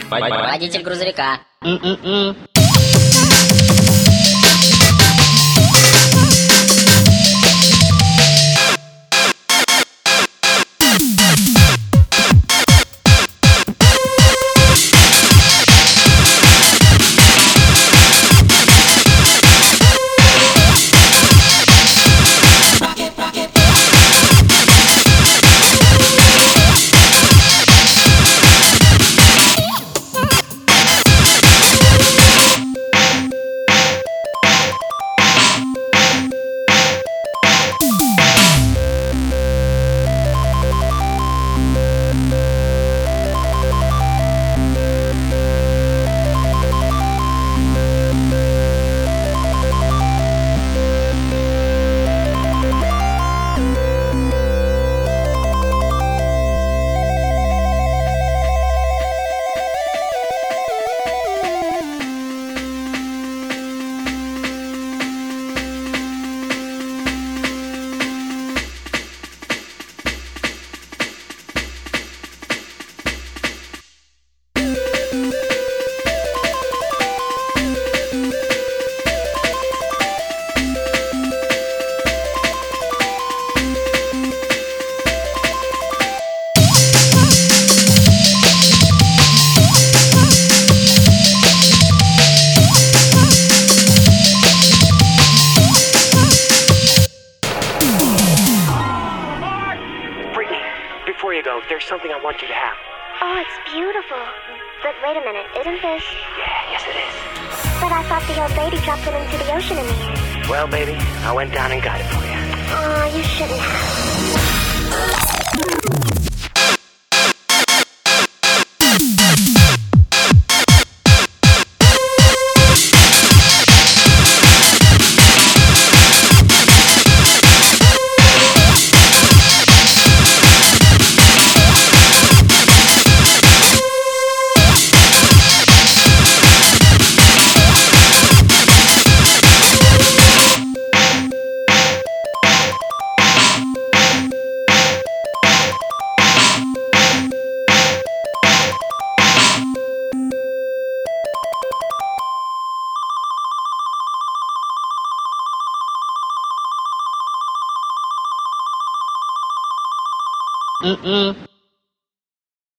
Водитель грузовика. Before you go, there's something I want you to have. Oh, it's beautiful. But wait a minute, isn't this? Yeah, yes it is. But I thought the old lady dropped it into the ocean in the end. Well, baby, I went down and got it for you. Oh, you shouldn't have.